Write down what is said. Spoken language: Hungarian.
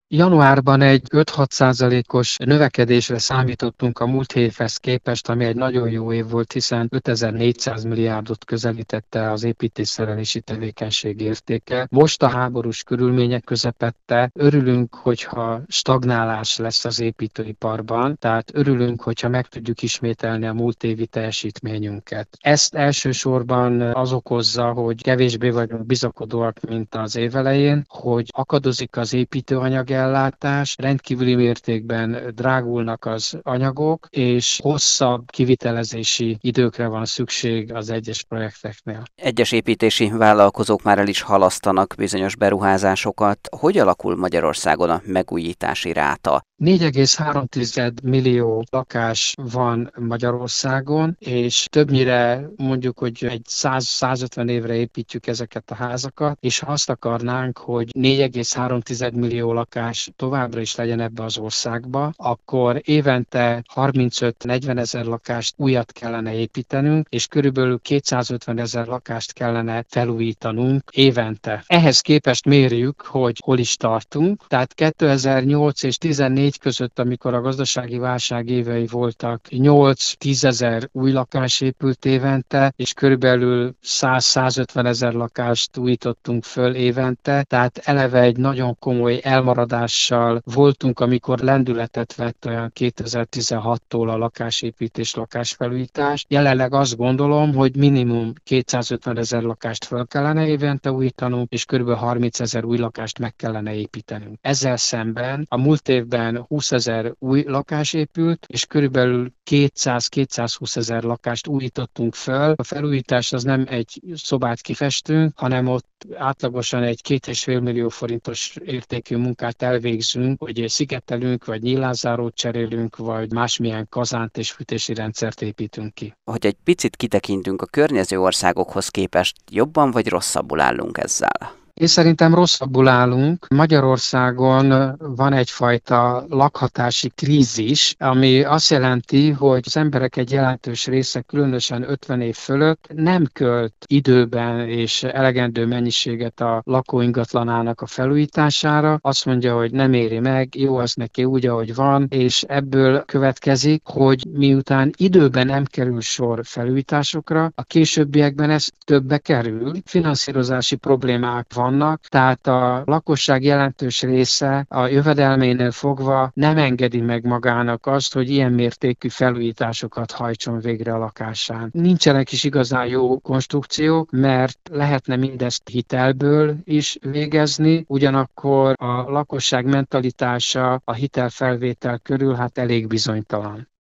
Januárban egy 5-6%-os növekedésre számítottunk a múlt évhez képest, ami egy nagyon jó év volt, hiszen 5400 milliárdot közelítette az építésszerelési tevékenység értéke. Most a háborús körülmények közepette örülünk, hogyha stagnálás lesz az építőiparban, tehát örülünk, hogyha meg tudjuk ismételni a múlt évi teljesítményünket. Ezt elsősorban az okozza, hogy kevésbé vagyunk bizakodóak, mint az év elején, hogy akadozik az építőanyag ellátás, rendkívüli mértékben drágulnak az anyagok, és hosszabb kivitelezési időkre van szükség az egyes projekteknél. Egyes építési vállalkozók már el is halasztanak bizonyos beruházásokat. Hogy alakul Magyarországon a megújítási ráta? 4,3 millió lakás van Magyarországon, és többnyire mondjuk, hogy egy 100-150 évre építjük ezeket a házakat, és ha azt akarnánk, hogy 4,3 millió lakás továbbra is legyen ebbe az országba, akkor évente 35-40 ezer lakást újat kellene építenünk, és körülbelül 250 ezer lakást kellene felújítanunk évente. Ehhez képest mérjük, hogy hol is tartunk, tehát 2008 és 2014 között, amikor a gazdasági válság évei voltak, 8-10 ezer új lakás épült évente, és körülbelül 100-150 ezer lakást újítottunk föl évente, tehát eleve egy nagyon komoly elmaradással voltunk, amikor lendületet vett olyan 2016-tól a lakásépítés, lakásfelújítás. Jelenleg azt gondolom, hogy minimum 250 ezer lakást föl kellene évente újítanunk, és körülbelül 30 ezer új lakást meg kellene építenünk. Ezzel szemben a múlt évben 20 ezer új lakás épült, és körülbelül 200-220 ezer lakást újítottunk föl. A felújítás az nem egy szobát kifestünk, hanem ott átlagosan egy 2,5 millió forintos értékű munkát elvégzünk, hogy szigetelünk, vagy nyílászárót cserélünk, vagy másmilyen kazánt és fűtési rendszert építünk ki. Hogy egy picit kitekintünk a környező országokhoz képest, jobban vagy rosszabbul állunk ezzel? Én szerintem rosszabbul állunk. Magyarországon van egyfajta lakhatási krízis, ami azt jelenti, hogy az emberek egy jelentős része, különösen 50 év fölött nem költ időben és elegendő mennyiséget a lakóingatlanának a felújítására. Azt mondja, hogy nem éri meg, jó az neki úgy, ahogy van, és ebből következik, hogy miután időben nem kerül sor felújításokra, a későbbiekben ez többe kerül. Finanszírozási problémák vannak, tehát a lakosság jelentős része a jövedelménél fogva nem engedi meg magának azt, hogy ilyen mértékű felújításokat hajtson végre a lakásán. Nincsenek is igazán jó konstrukciók, mert lehetne mindezt hitelből is végezni, ugyanakkor a lakosság mentalitása a hitelfelvétel körül hát elég bizonytalan.